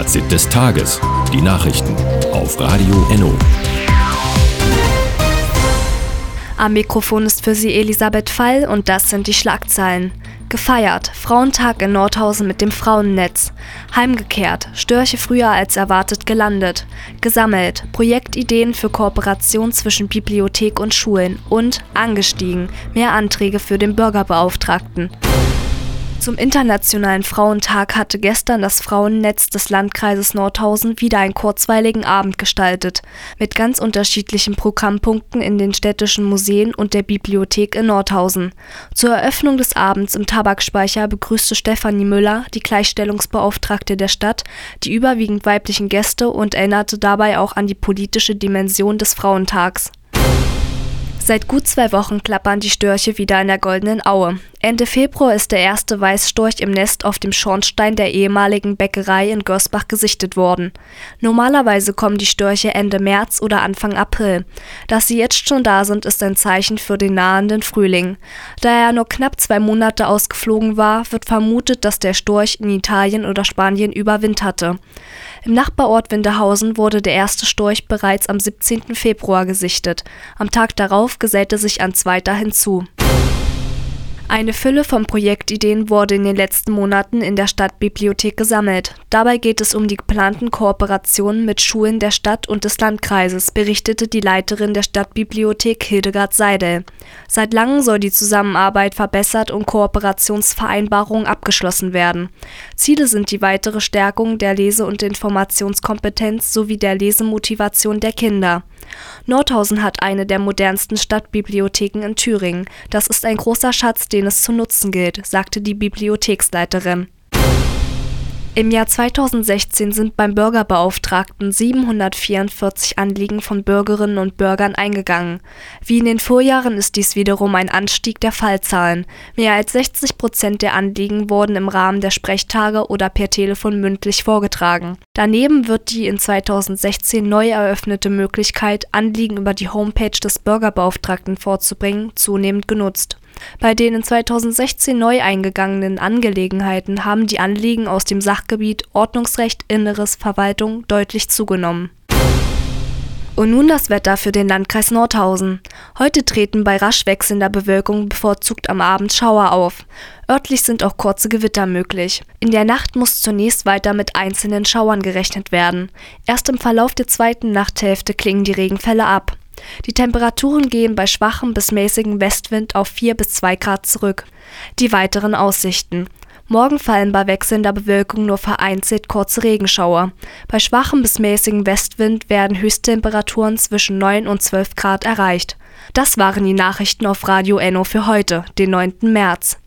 Fazit des Tages. Die Nachrichten auf Radio Enno. Am Mikrofon ist für Sie Elisabeth Fall und das sind die Schlagzeilen. Gefeiert, Frauentag in Nordhausen mit dem Frauennetz. Heimgekehrt, Störche früher als erwartet gelandet. Gesammelt, Projektideen für Kooperation zwischen Bibliothek und Schulen. Und angestiegen, mehr Anträge für den Bürgerbeauftragten. Zum Internationalen Frauentag hatte gestern das Frauennetz des Landkreises Nordhausen wieder einen kurzweiligen Abend gestaltet, mit ganz unterschiedlichen Programmpunkten in den städtischen Museen und der Bibliothek in Nordhausen. Zur Eröffnung des Abends im Tabakspeicher begrüßte Stefanie Müller, die Gleichstellungsbeauftragte der Stadt, die überwiegend weiblichen Gäste und erinnerte dabei auch an die politische Dimension des Frauentags. Seit gut 2 Wochen klappern die Störche wieder in der Goldenen Aue. Ende Februar ist der erste Weißstorch im Nest auf dem Schornstein der ehemaligen Bäckerei in Görsbach gesichtet worden. Normalerweise kommen die Störche Ende März oder Anfang April. Dass sie jetzt schon da sind, ist ein Zeichen für den nahenden Frühling. Da er nur knapp 2 Monate ausgeflogen war, wird vermutet, dass der Storch in Italien oder Spanien überwinterte. Im Nachbarort Winterhausen wurde der erste Storch bereits am 17. Februar gesichtet. Am Tag darauf gesellte sich ein zweiter hinzu. Eine Fülle von Projektideen wurde in den letzten Monaten in der Stadtbibliothek gesammelt. Dabei geht es um die geplanten Kooperationen mit Schulen der Stadt und des Landkreises, berichtete die Leiterin der Stadtbibliothek Hildegard Seidel. Seit langem soll die Zusammenarbeit verbessert und Kooperationsvereinbarungen abgeschlossen werden. Ziele sind die weitere Stärkung der Lese- und Informationskompetenz sowie der Lesemotivation der Kinder. Nordhausen hat eine der modernsten Stadtbibliotheken in Thüringen. Das ist ein großer Schatz, den es zu nutzen gilt, sagte die Bibliotheksleiterin. Im Jahr 2016 sind beim Bürgerbeauftragten 744 Anliegen von Bürgerinnen und Bürgern eingegangen. Wie in den Vorjahren ist dies wiederum ein Anstieg der Fallzahlen. Mehr als 60% der Anliegen wurden im Rahmen der Sprechtage oder per Telefon mündlich vorgetragen. Daneben wird die in 2016 neu eröffnete Möglichkeit, Anliegen über die Homepage des Bürgerbeauftragten vorzubringen, zunehmend genutzt. Bei den in 2016 neu eingegangenen Angelegenheiten haben die Anliegen aus dem Sachgebiet Ordnungsrecht, Inneres, Verwaltung deutlich zugenommen. Und nun das Wetter für den Landkreis Nordhausen. Heute treten bei rasch wechselnder Bewölkung bevorzugt am Abend Schauer auf. Örtlich sind auch kurze Gewitter möglich. In der Nacht muss zunächst weiter mit einzelnen Schauern gerechnet werden. Erst im Verlauf der zweiten Nachthälfte klingen die Regenfälle ab. Die Temperaturen gehen bei schwachem bis mäßigem Westwind auf 4 bis 2 Grad zurück. Die weiteren Aussichten. Morgen fallen bei wechselnder Bewölkung nur vereinzelt kurze Regenschauer. Bei schwachem bis mäßigem Westwind werden Höchsttemperaturen zwischen 9 und 12 Grad erreicht. Das waren die Nachrichten auf Radio Enno für heute, den 9. März.